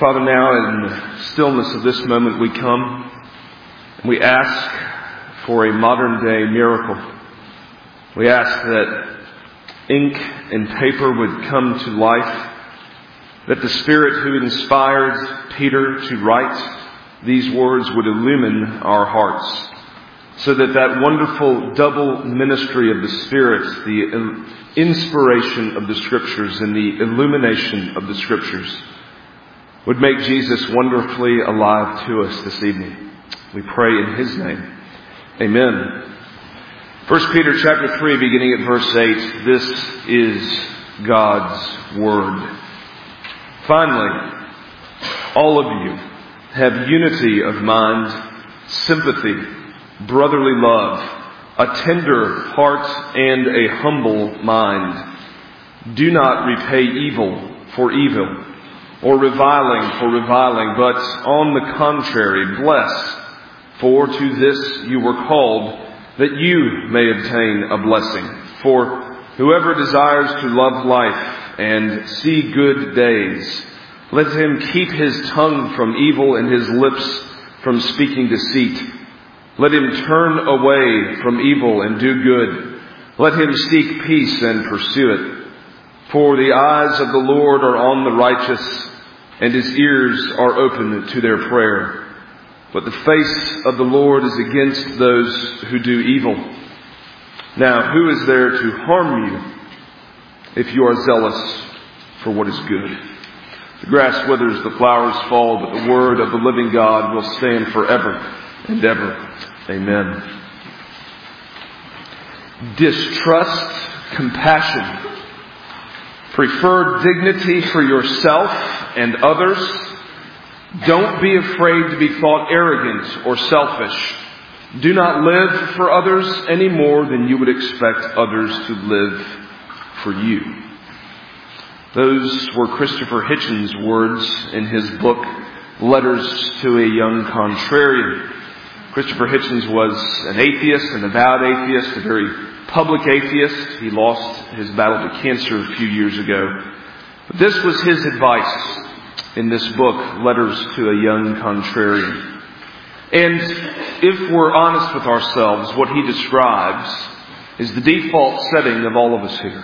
Father, now in the stillness of this moment we come and we ask for a modern day miracle. We ask that ink and paper would come to life, that the Spirit who inspired Peter to write these words would illumine our hearts, so that that wonderful double ministry of the Spirit, the inspiration of the Scriptures and the illumination of the Scriptures, would make Jesus wonderfully alive to us this evening. We pray in His name. Amen. 1 Peter chapter 3, beginning at verse 8. This is God's Word. Finally, all of you have unity of mind, sympathy, brotherly love, a tender heart, and a humble mind. Do not repay evil for evil, or reviling for reviling, but on the contrary, bless. For to this you were called, that you may obtain a blessing. For whoever desires to love life and see good days, let him keep his tongue from evil and his lips from speaking deceit. Let him turn away from evil and do good. Let him seek peace and pursue it. For the eyes of the Lord are on the righteous, and His ears are open to their prayer. But the face of the Lord is against those who do evil. Now, who is there to harm you if you are zealous for what is good? The grass withers, the flowers fall, but the word of the living God will stand forever and ever. Amen. Distrust compassion. Prefer dignity for yourself and others. Don't be afraid to be thought arrogant or selfish. Do not live for others any more than you would expect others to live for you. Those were Christopher Hitchens' words in his book, Letters to a Young Contrarian. Christopher Hitchens was an atheist, an avowed atheist, a very public atheist. He lost his battle to cancer a few years ago. But this was his advice in this book, Letters to a Young Contrarian. And if we're honest with ourselves, what he describes is the default setting of all of us here.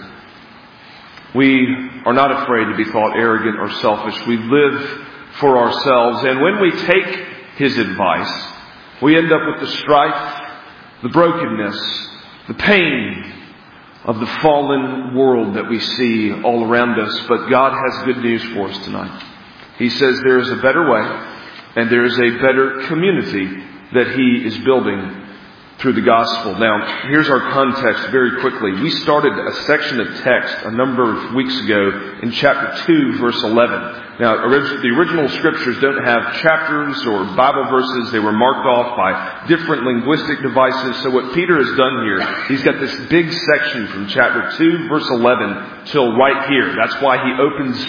We are not afraid to be thought arrogant or selfish. We live for ourselves. And when we take his advice, we end up with the strife, the brokenness, the pain of the fallen world that we see all around us. But God has good news for us tonight. He says there is a better way, and there is a better community that He is building through the gospel. Now, here's our context very quickly. We started a section of text a number of weeks ago in chapter 2, verse 11. Now, the original scriptures don't have chapters or Bible verses. They were marked off by different linguistic devices. So what Peter has done here, he's got this big section from chapter 2, verse 11 till right here. That's why he opens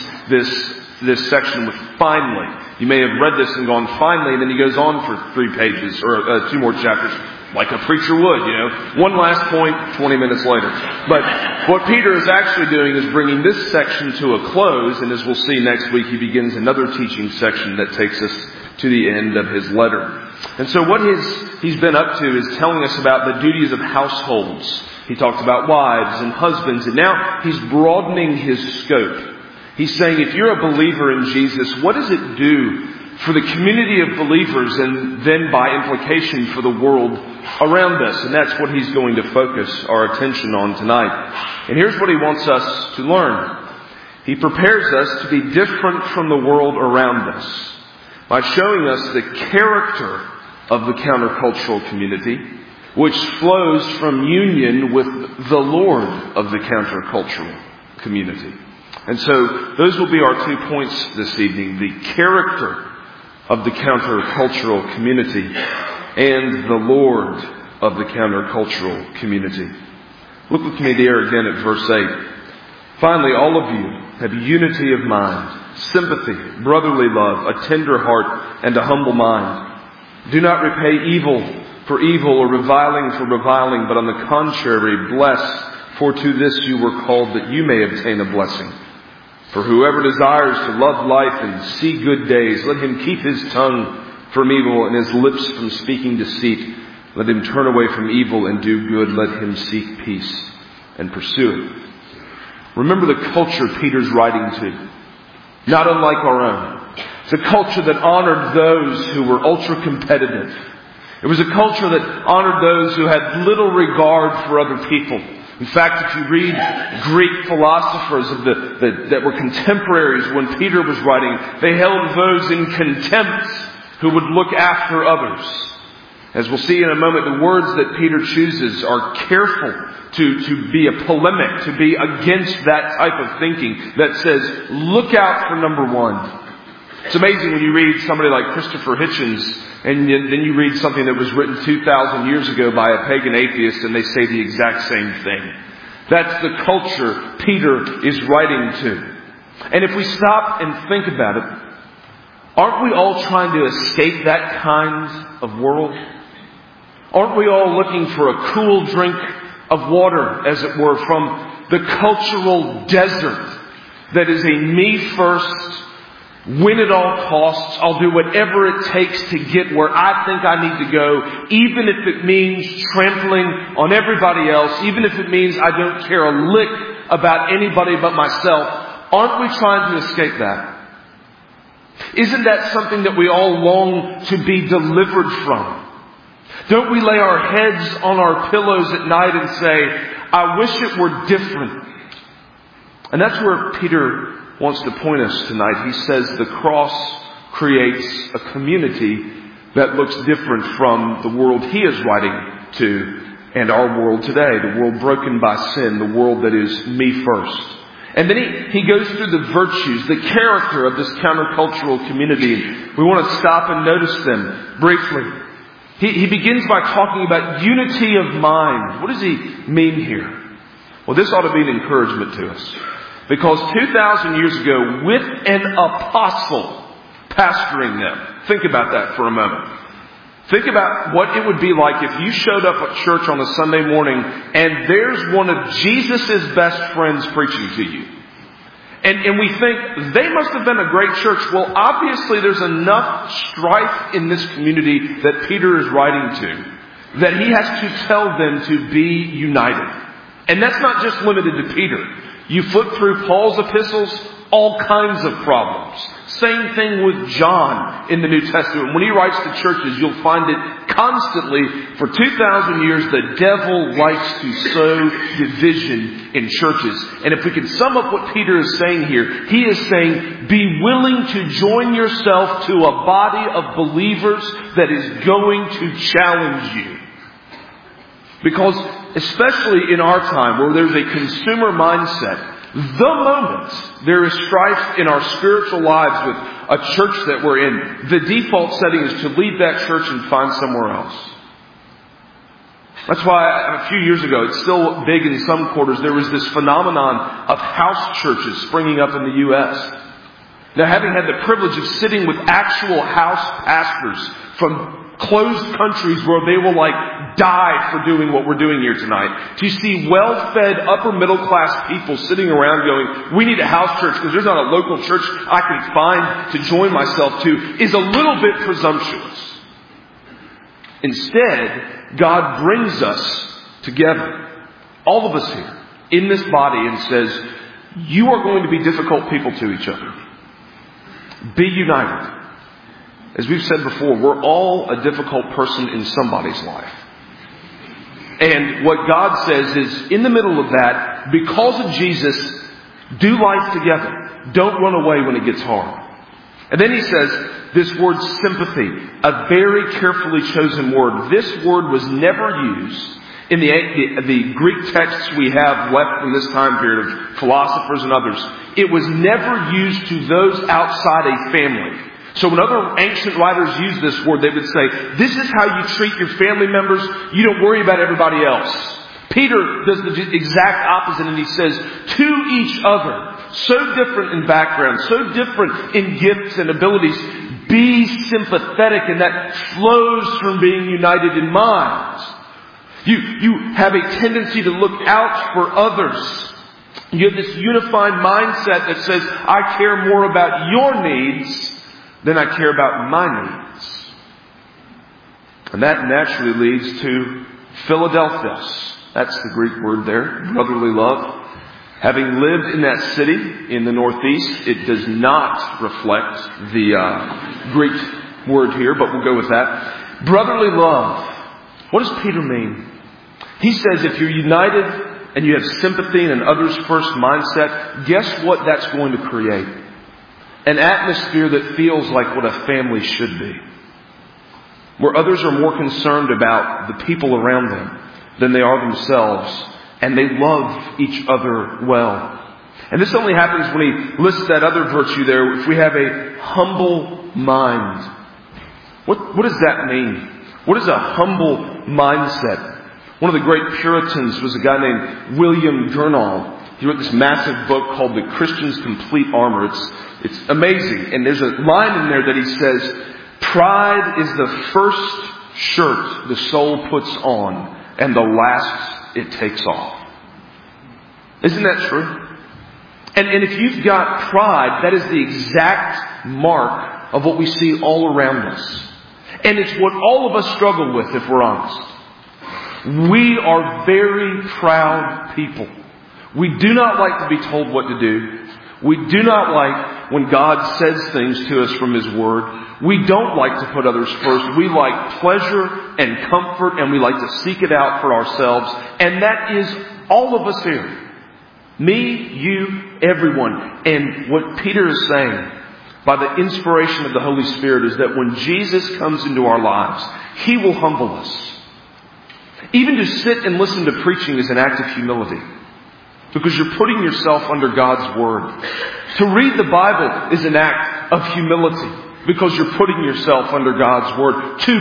this section with finally. You may have read this and gone finally, and then he goes on for 3 pages or 2 more chapters. Like a preacher would, One last point, 20 minutes later. But what Peter is actually doing is bringing this section to a close, and as we'll see next week, he begins another teaching section that takes us to the end of his letter. And so what he's been up to is telling us about the duties of households. He talked about wives and husbands, and now he's broadening his scope. He's saying if you're a believer in Jesus, what does it do for the community of believers and then by implication for the world around us? And that's what he's going to focus our attention on tonight. And here's what he wants us to learn. He prepares us to be different from the world around us by showing us the character of the countercultural community, which flows from union with the Lord of the countercultural community. And so those will be our 2 points this evening. The character of the countercultural community and the Lord of the countercultural community. Look with me there again at verse 8. Finally, all of you have unity of mind, sympathy, brotherly love, a tender heart, and a humble mind. Do not repay evil for evil or reviling for reviling, but on the contrary, bless, for to this you were called, that you may obtain a blessing. For whoever desires to love life and see good days, let him keep his tongue from evil and his lips from speaking deceit. Let him turn away from evil and do good. Let him seek peace and pursue it. Remember the culture Peter's writing to. Not unlike our own. It's a culture that honored those who were ultra-competitive. It was a culture that honored those who had little regard for other people. In fact, if you read Greek philosophers that were contemporaries when Peter was writing, they held those in contempt who would look after others. As we'll see in a moment, the words that Peter chooses are careful to be a polemic, to be against that type of thinking that says, look out for number one. It's amazing when you read somebody like Christopher Hitchens, and then you read something that was written 2,000 years ago by a pagan atheist, and they say the exact same thing. That's the culture Peter is writing to. And if we stop and think about it, aren't we all trying to escape that kind of world? Aren't we all looking for a cool drink of water, as it were, from the cultural desert that is a me first, win at all costs, I'll do whatever it takes to get where I think I need to go, even if it means trampling on everybody else, even if it means I don't care a lick about anybody but myself. Aren't we trying to escape that? Isn't that something that we all long to be delivered from? Don't we lay our heads on our pillows at night and say, I wish it were different? And that's where Peter wants to point us tonight. He says the cross creates a community that looks different from the world he is writing to and our world today, the world broken by sin, the world that is me first. And then he goes through the virtues, the character of this countercultural community. We want to stop and notice them briefly. He begins by talking about unity of mind. What does he mean here? Well, this ought to be an encouragement to us. Because 2,000 years ago, with an apostle pastoring them. Think about that for a moment. Think about what it would be like if you showed up at church on a Sunday morning and there's one of Jesus' best friends preaching to you. And we think, they must have been a great church. Well, obviously there's enough strife in this community that Peter is writing to, that he has to tell them to be united. And that's not just limited to Peter. You flip through Paul's epistles, all kinds of problems. Same thing with John in the New Testament. When he writes to churches, you'll find it constantly. For 2,000 years, the devil likes to sow division in churches. And if we can sum up what Peter is saying here, he is saying, be willing to join yourself to a body of believers that is going to challenge you. Because especially in our time where there's a consumer mindset, the moment there is strife in our spiritual lives with a church that we're in, the default setting is to leave that church and find somewhere else. That's why a few years ago, it's still big in some quarters, there was this phenomenon of house churches springing up in the U.S. Now, having had the privilege of sitting with actual house pastors from closed countries where they will die for doing what we're doing here tonight, to see well-fed upper middle class people sitting around going, we need a house church because there's not a local church I can find to join myself to, is a little bit presumptuous. Instead, God brings us together, all of us here, in this body and says, you are going to be difficult people to each other. Be united. As we've said before, we're all a difficult person in somebody's life. And what God says is, in the middle of that, because of Jesus, do life together. Don't run away when it gets hard. And then he says, this word sympathy, a very carefully chosen word. This word was never used in the Greek texts we have left from this time period of philosophers and others. It was never used to those outside a family. So when other ancient writers use this word, they would say, this is how you treat your family members. You don't worry about everybody else. Peter does the exact opposite, and he says, to each other, so different in background, so different in gifts and abilities, be sympathetic, and that flows from being united in minds. You have a tendency to look out for others. You have this unified mindset that says, I care more about your needs than I care about my needs. And that naturally leads to Philadelphos. That's the Greek word there, brotherly love. Having lived in that city in the Northeast, it does not reflect the Greek word here, but we'll go with that. Brotherly love. What does Peter mean? He says if you're united and you have sympathy and an others first mindset, guess what that's going to create? An atmosphere that feels like what a family should be. Where others are more concerned about the people around them than they are themselves. And they love each other well. And this only happens when he lists that other virtue there. If we have a humble mind. What does that mean? What is a humble mindset? One of the great Puritans was a guy named William Gurnall. He wrote this massive book called The Christian's Complete Armor. It's amazing. And there's a line in there that he says, pride is the first shirt the soul puts on and the last it takes off. Isn't that true? And if you've got pride, that is the exact mark of what we see all around us. And it's what all of us struggle with, if we're honest. We are very proud people. We do not like to be told what to do. We do not like when God says things to us from His Word. We don't like to put others first. We like pleasure and comfort, and we like to seek it out for ourselves. And that is all of us here. Me, you, everyone. And what Peter is saying, by the inspiration of the Holy Spirit, is that when Jesus comes into our lives, He will humble us. Even to sit and listen to preaching is an act of humility. Because you're putting yourself under God's Word. To read the Bible is an act of humility. Because you're putting yourself under God's Word. To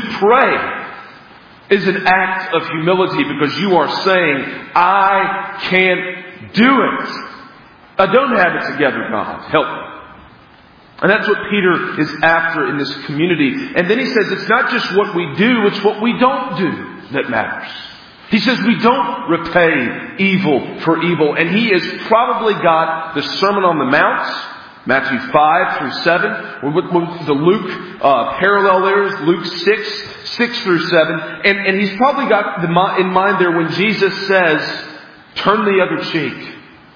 pray is an act of humility. Because you are saying, I can't do it. I don't have it together, God. Help me. And that's what Peter is after in this community. And then he says it's not just what we do, it's what we don't do that matters. He says we don't repay evil for evil. And he has probably got the Sermon on the Mount, Matthew 5 through 7. The Luke parallel there is Luke 6 through 7. And he's probably got in mind there when Jesus says, turn the other cheek.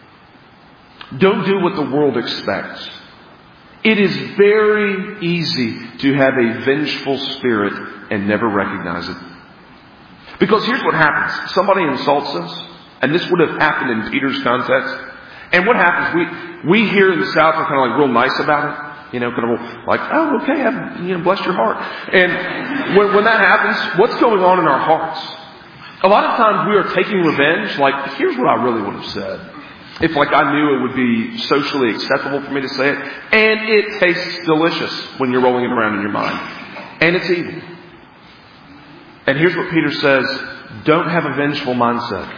Don't do what the world expects. It is very easy to have a vengeful spirit and never recognize it. Because here's what happens. Somebody insults us, and this would have happened in Peter's context. And what happens? We here in the South are kind of like real nice about it. Kind of like, oh, okay, bless your heart. And when that happens, what's going on in our hearts? A lot of times we are taking revenge. Like, here's what I really would have said. If I knew it would be socially acceptable for me to say it. And it tastes delicious when you're rolling it around in your mind. And it's evil. And here's what Peter says. Don't have a vengeful mindset.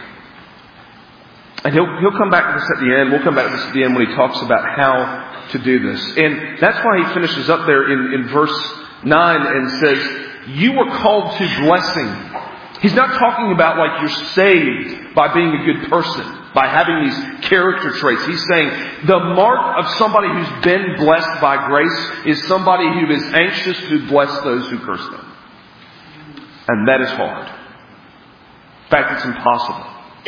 And he'll come back to this at the end. We'll come back to this at the end when he talks about how to do this. And that's why he finishes up there in verse 9 and says, you were called to blessing. He's not talking about like you're saved by being a good person, by having these character traits. He's saying the mark of somebody who's been blessed by grace is somebody who is anxious to bless those who curse them. And that is hard. In fact, it's impossible.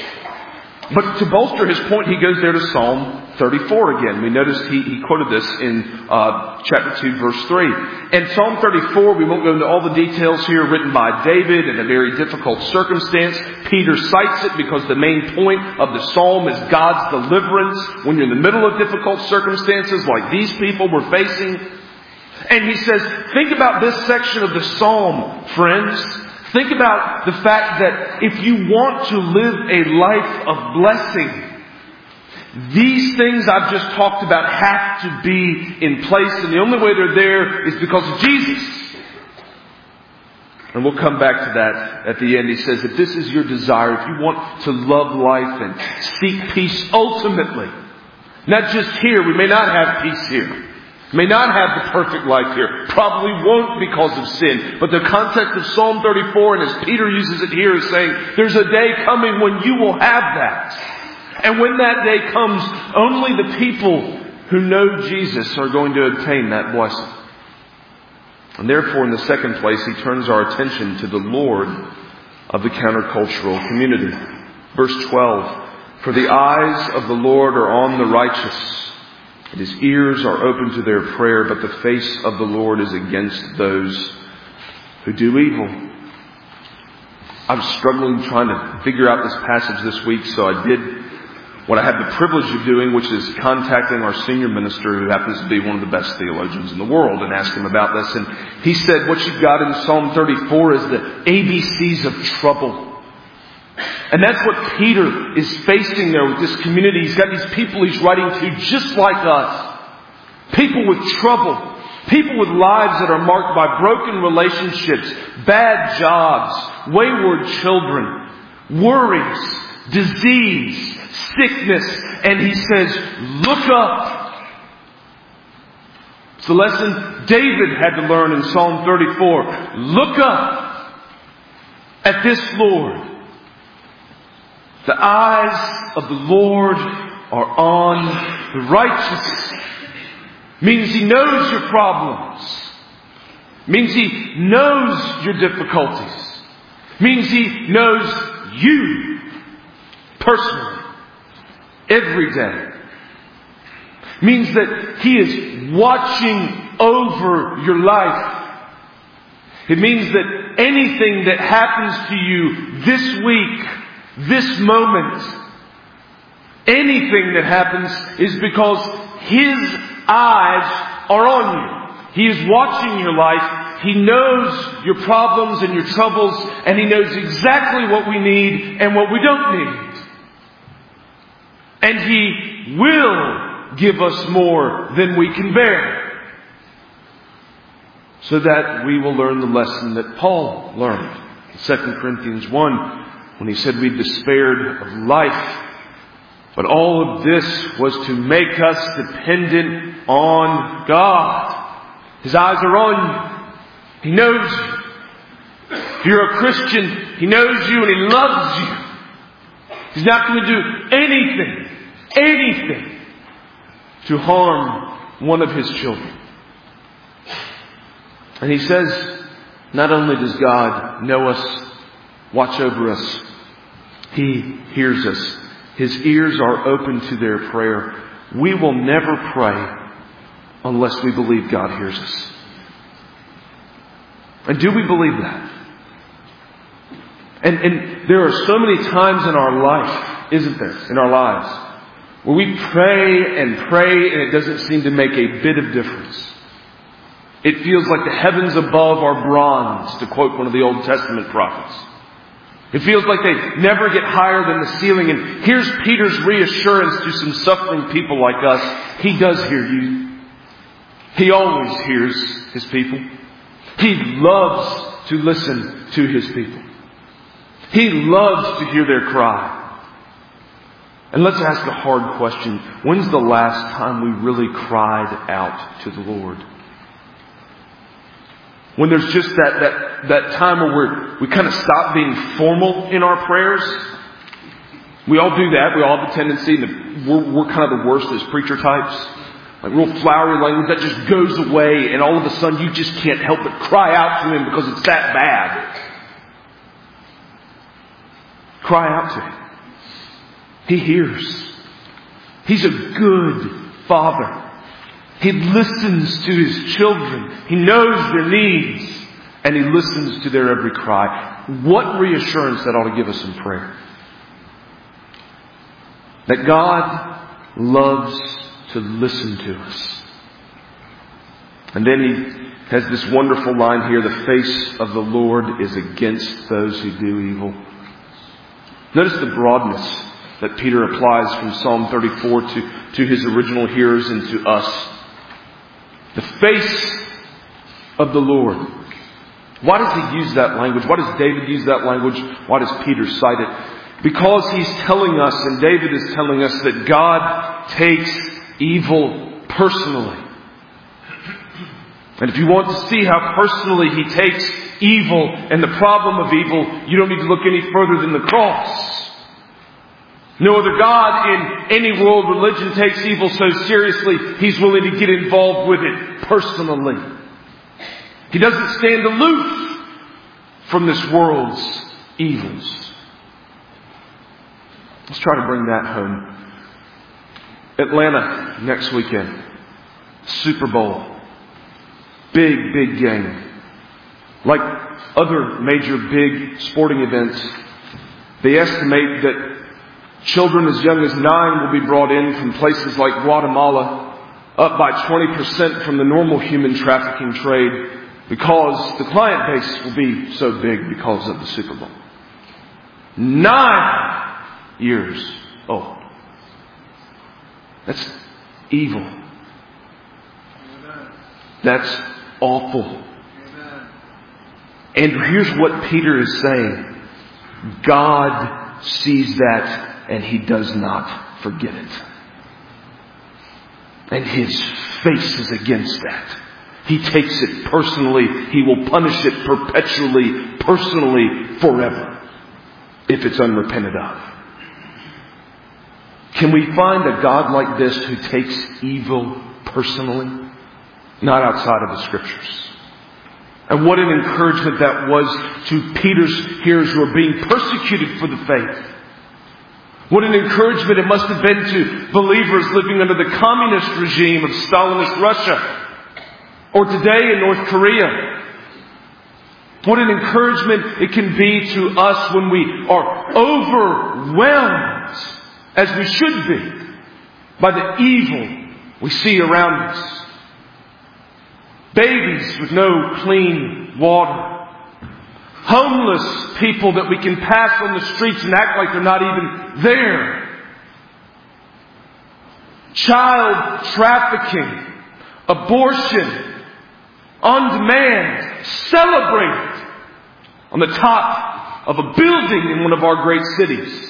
But to bolster his point, he goes there to Psalm 34 again. We noticed he quoted this in chapter 2, verse 3. And Psalm 34, we won't go into all the details here, written by David in a very difficult circumstance. Peter cites it because the main point of the psalm is God's deliverance when you're in the middle of difficult circumstances like these people were facing. And he says, think about this section of the psalm, friends. Think about the fact that if you want to live a life of blessing, these things I've just talked about have to be in place. And the only way they're there is because of Jesus. And we'll come back to that at the end. He says, if this is your desire, if you want to love life and seek peace ultimately, not just here, we may not have peace here. May not have the perfect life here. Probably won't because of sin. But the context of Psalm 34, and as Peter uses it here, is saying there's a day coming when you will have that. And when that day comes, only the people who know Jesus are going to obtain that blessing. And therefore, in the second place, he turns our attention to the Lord of the countercultural community. Verse 12, "For the eyes of the Lord are on the righteous, and His ears are open to their prayer, but the face of the Lord is against those who do evil." I was struggling trying to figure out this passage this week, so I did what I had the privilege of doing, which is contacting our senior minister, who happens to be one of the best theologians in the world, and ask him about this. And he said what you've got in Psalm 34 is the ABCs of trouble. And that's what Peter is facing there with this community. He's got these people he's writing to just like us. People with trouble. People with lives that are marked by broken relationships, bad jobs, wayward children, worries, disease, sickness. And he says, look up. It's the lesson David had to learn in Psalm 34. Look up at this Lord. The eyes of the Lord are on the righteous. Means He knows your problems. Means He knows your difficulties. Means He knows you personally every day. Means that He is watching over your life. It means that anything that happens to you this week, this moment, anything that happens is because His eyes are on you. He is watching your life. He knows your problems and your troubles, and He knows exactly what we need and what we don't need. And He will give us more than we can bear, so that we will learn the lesson that Paul learned in 2 Corinthians 1, when he said we despaired of life. But all of this was to make us dependent on God. His eyes are on you. He knows you. If you're a Christian, He knows you and He loves you. He's not going to do anything to harm one of His children. And he says, not only does God know us, watch over us, He hears us. His ears are open to their prayer. We will never pray unless we believe God hears us. And do we believe that? And there are so many times in our life, isn't there, in our lives, where we pray and it doesn't seem to make a bit of difference. It feels like the heavens above are bronze, to quote one of the Old Testament prophets. It feels like they never get higher than the ceiling. And here's Peter's reassurance to some suffering people like us. He does hear you. He always hears His people. He loves to listen to His people. He loves to hear their cry. And let's ask a hard question. When's the last time we really cried out to the Lord? When there's just that time where we kind of stop being formal in our prayers. We all do that. We all have a tendency. We're kind of the worst as preacher types. Like real flowery language that just goes away, and all of a sudden you just can't help but cry out to Him because it's that bad. Cry out to Him. He hears. He's a good Father. He listens to His children. He knows their needs. And He listens to their every cry. What reassurance that ought to give us in prayer. That God loves to listen to us. And then He has this wonderful line here. The face of the Lord is against those who do evil. Notice the broadness that Peter applies from Psalm 34 to his original hearers and to us. The face of the Lord. Why does he use that language? Why does David use that language? Why does Peter cite it? Because he's telling us, and David is telling us, that God takes evil personally. And if you want to see how personally He takes evil and the problem of evil, you don't need to look any further than the cross. No other God in any world religion takes evil so seriously, He's willing to get involved with it personally. He doesn't stand aloof from this world's evils. Let's try to bring that home. Atlanta next weekend. Super Bowl. Big, big game. Like other major big sporting events, they estimate that children as young as 9 will be brought in from places like Guatemala, up by 20% from the normal human trafficking trade, because the client base will be so big because of the Super Bowl. 9 years old. That's evil. That's awful. And here's what Peter is saying. God sees that and He does not forget it. And His face is against that. He takes it personally. He will punish it perpetually, personally, forever, if it's unrepented of. Can we find a God like this who takes evil personally? Not outside of the Scriptures. And what an encouragement that was to Peter's hearers who are being persecuted for the faith. What an encouragement it must have been to believers living under the communist regime of Stalinist Russia, or today in North Korea. What an encouragement it can be to us when we are overwhelmed, as we should be, by the evil we see around us. Babies with no clean water. Homeless people that we can pass on the streets and act like they're not even there. Child trafficking. Abortion. On demand. Celebrated on the top of a building in one of our great cities.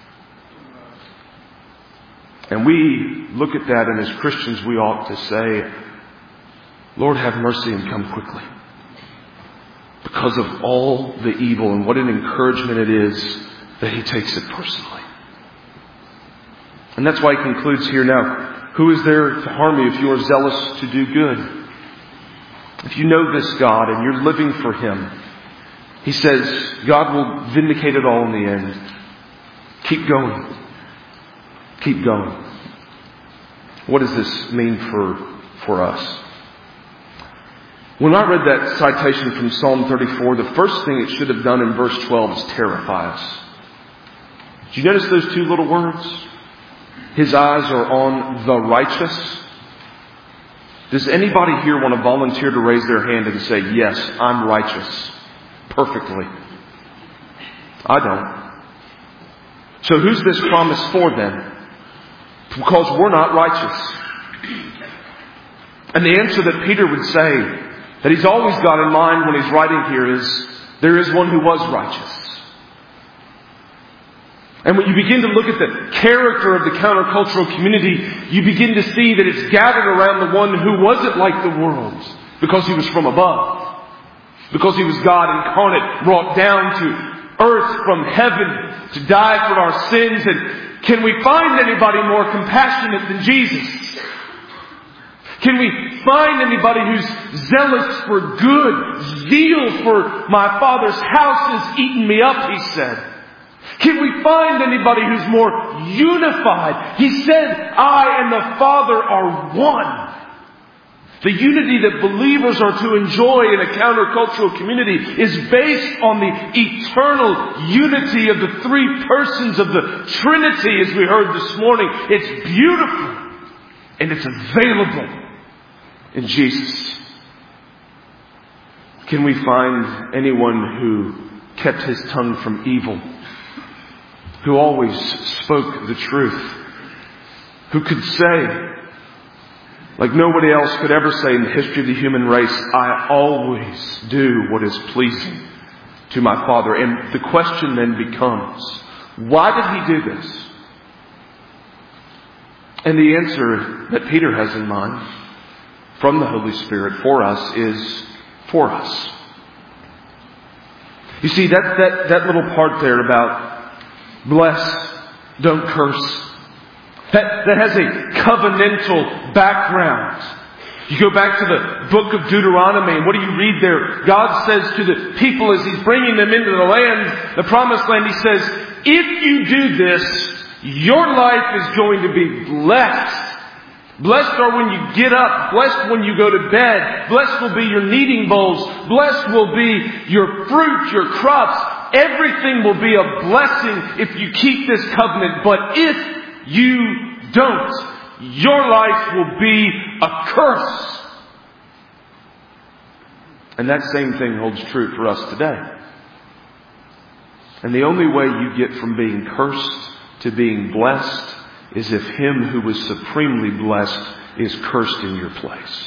And we look at that, and as Christians we ought to say, Lord, have mercy and come quickly. Because of all the evil, and what an encouragement it is that He takes it personally. And that's why He concludes here now. Who is there to harm you if you are zealous to do good? If you know this God and you're living for Him, He says God will vindicate it all in the end. Keep going. Keep going. What does this mean for us? When I read that citation from Psalm 34, the first thing it should have done in verse 12 is terrify us. Did you notice those two little words? His eyes are on the righteous. Does anybody here want to volunteer to raise their hand and say, yes, I'm righteous perfectly? I don't. So who's this promise for then? Because we're not righteous. And the answer that Peter would say, that he's always got in mind when he's writing here, is there is one who was righteous. And when you begin to look at the character of the countercultural community, you begin to see that it's gathered around the one who wasn't like the world, because He was from above. Because He was God incarnate, brought down to earth from heaven to die for our sins. And can we find anybody more compassionate than Jesus? Can we find anybody who's zealous for good? Zeal for my Father's house has eaten me up, He said. Can we find anybody who's more unified? He said, I and the Father are one. The unity that believers are to enjoy in a countercultural community is based on the eternal unity of the three persons of the Trinity, as we heard this morning. It's beautiful and it's available in Jesus. Can we find anyone who kept his tongue from evil, who always spoke the truth, who could say, like nobody else could ever say in the history of the human race, I always do what is pleasing to my Father? And the question then becomes, why did He do this? And the answer that Peter has in mind from the Holy Spirit for us is for us. You see, that little part there about bless don't curse. That has a covenantal background. You go back to the book of Deuteronomy, and what do you read there? God says to the people as He's bringing them into the land, the promised land, He says, if you do this, your life is going to be blessed. Blessed are when you get up. Blessed when you go to bed. Blessed will be your kneading bowls. Blessed will be your fruit, your crops. Everything will be a blessing if you keep this covenant. But if you don't, your life will be a curse. And that same thing holds true for us today. And the only way you get from being cursed to being blessed is if Him who was supremely blessed is cursed in your place.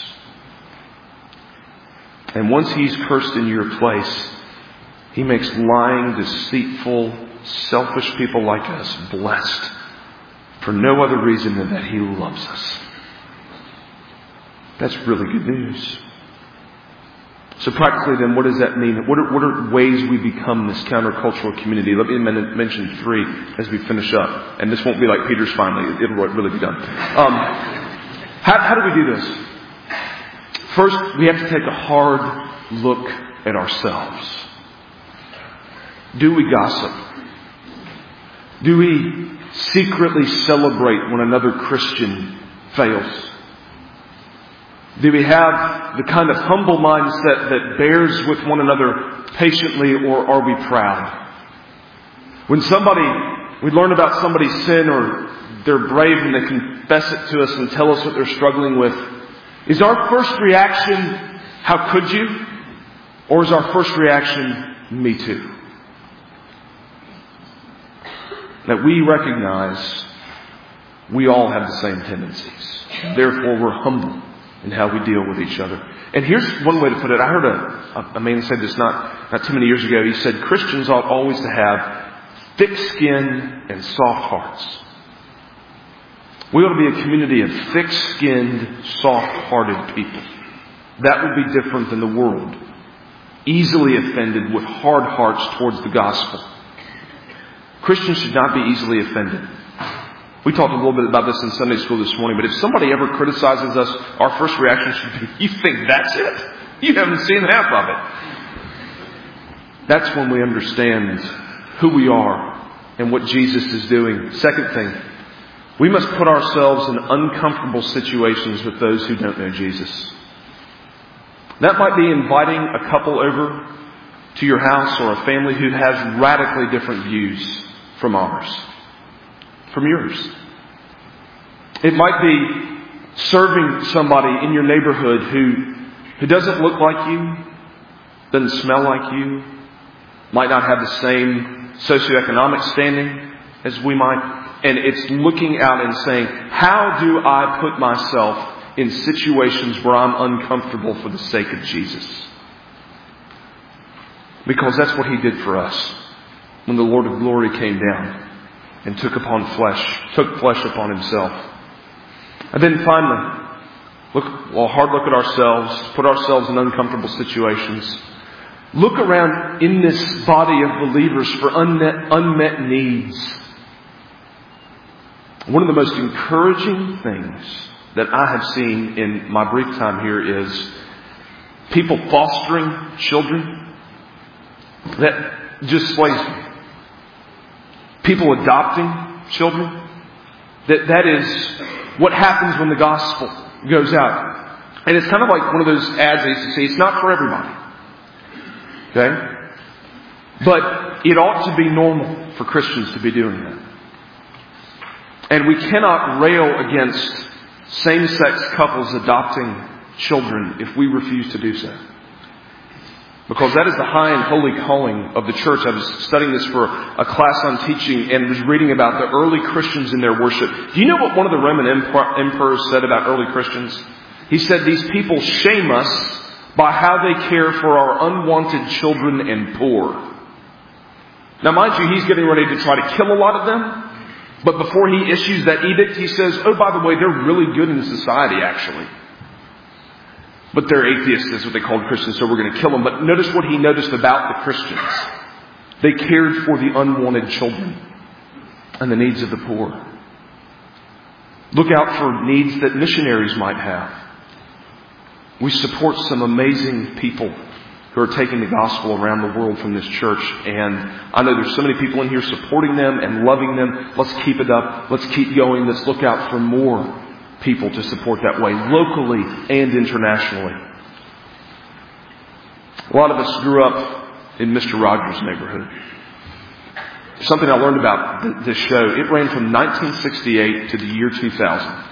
And once He's cursed in your place, He makes lying, deceitful, selfish people like us blessed for no other reason than that He loves us. That's really good news. So practically then, what does that mean? What are ways we become this countercultural community? Let me mention 3 as we finish up. And this won't be like Peter's finally. It'll really be done. How do we do this? First, we have to take a hard look at ourselves. Do we gossip? Do we secretly celebrate when another Christian fails? Do we have the kind of humble mindset that bears with one another patiently, or are we proud? When we learn about somebody's sin, or they're brave and they confess it to us and tell us what they're struggling with, is our first reaction, how could you? Or is our first reaction, me too? That we recognize we all have the same tendencies. Therefore, we're humble in how we deal with each other. And here's one way to put it. I heard a man say this not too many years ago. He said Christians ought always to have thick skin and soft hearts. We ought to be a community of thick-skinned, soft-hearted people. That would be different than the world. Easily offended with hard hearts towards the gospel. Christians should not be easily offended. We talked a little bit about this in Sunday school this morning, but if somebody ever criticizes us, our first reaction should be, you think that's it? You haven't seen half of it. That's when we understand who we are and what Jesus is doing. Second thing, we must put ourselves in uncomfortable situations with those who don't know Jesus. That might be inviting a couple over to your house, or a family who has radically different views from ours. From yours. It might be serving somebody in your neighborhood who doesn't look like you, doesn't smell like you, might not have the same socioeconomic standing as we might. And it's looking out and saying, how do I put myself in situations where I'm uncomfortable for the sake of Jesus? Because that's what He did for us when the Lord of glory came down and took flesh upon Himself. And then finally, hard look at ourselves, put ourselves in uncomfortable situations. Look around in this body of believers for unmet needs. One of the most encouraging things that I have seen in my brief time here is people fostering children. That just slays me. People adopting children. That is what happens when the gospel goes out. And it's kind of like one of those ads I used to see. It's not for everybody. Okay? But it ought to be normal for Christians to be doing that. And we cannot rail against same-sex couples adopting children if we refuse to do so. Because that is the high and holy calling of the church. I was studying this for a class on teaching and was reading about the early Christians in their worship. Do you know what one of the Roman emperors said about early Christians? He said, these people shame us by how they care for our unwanted children and poor. Now mind you, he's getting ready to try to kill a lot of them. But before he issues that edict, he says, oh, by the way, they're really good in society, actually. But they're atheists, is what they called Christians, so we're going to kill them. But notice what he noticed about the Christians. They cared for the unwanted children. and the needs of the poor. Look out for needs that missionaries might have. We support some amazing people who are taking the gospel around the world from this church. And I know there's so many people in here supporting them and loving them. Let's keep it up. Let's keep going. Let's look out for more people to support that way, locally and internationally. A lot of us grew up in Mr. Rogers' neighborhood. Something I learned about this show, it ran from 1968 to the year 2000.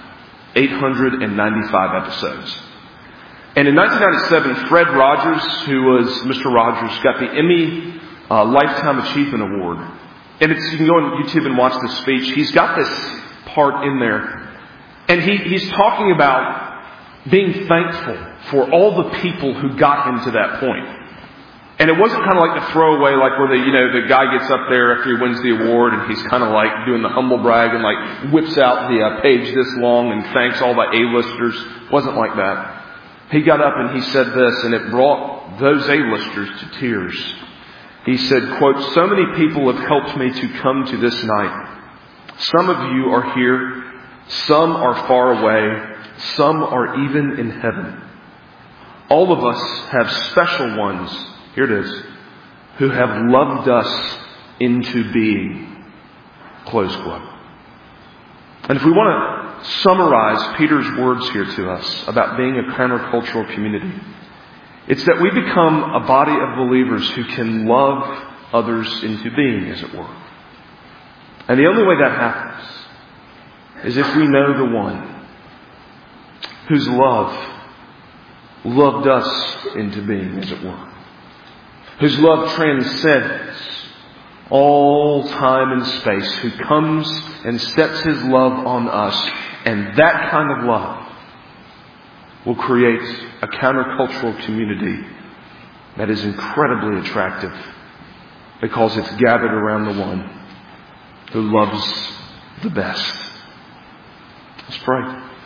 895 episodes. And in 1997, Fred Rogers, who was Mr. Rogers, got the Emmy Lifetime Achievement Award. And you can go on YouTube and watch this speech. He's got this part in there. And he's talking about being thankful for all the people who got him to that point. And it wasn't kind of like the throwaway, like where the guy gets up there after he wins the award and he's kind of like doing the humble brag and like whips out the page this long and thanks all the A-listers. It wasn't like that. He got up and he said this, and it brought those A-listers to tears. He said, quote, "So many people have helped me to come to this night. Some of you are here. Some are far away. Some are even in heaven. All of us have special ones," here it is, "who have loved us into being." Close quote. And if we want to summarize Peter's words here to us about being a countercultural community, it's that we become a body of believers who can love others into being, as it were. And the only way that happens is if we know the one whose love loved us into being, as it were. Whose love transcends all time and space, who comes and sets His love on us. And that kind of love will create a countercultural community that is incredibly attractive because it's gathered around the one who loves the best. Let's pray.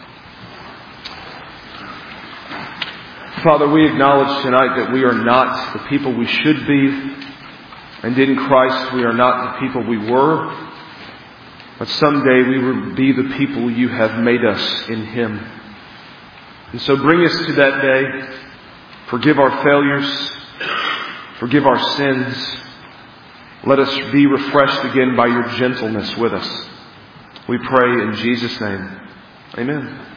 Father, we acknowledge tonight that we are not the people we should be. And in Christ, we are not the people we were. But someday we will be the people you have made us in Him. And so bring us to that day. Forgive our failures. Forgive our sins. Let us be refreshed again by your gentleness with us. We pray in Jesus' name. Amen.